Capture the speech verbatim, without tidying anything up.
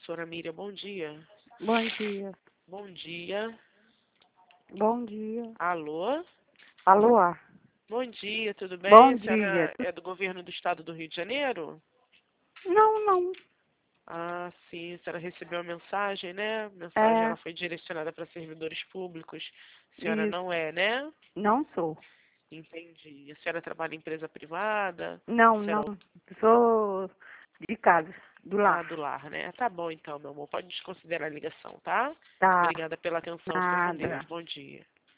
Professora Miriam, bom dia. Bom dia. Bom dia. Bom dia. Alô? Alô? Bom dia, tudo bem? Bom A senhora dia. é do governo do estado do Rio de Janeiro? Não, não. Ah, sim, a senhora recebeu a mensagem, né? A mensagem É, ela foi direcionada para servidores públicos. A senhora isso. não é, né? Não sou. Entendi. A senhora trabalha em empresa privada? Não, A não. senhora... Sou de casa, do Ah, lar. do lar, né? Tá bom então, meu amor. Pode desconsiderar a ligação, tá? Tá. Obrigada pela atenção. Fica com Deus. Nada. Bom dia.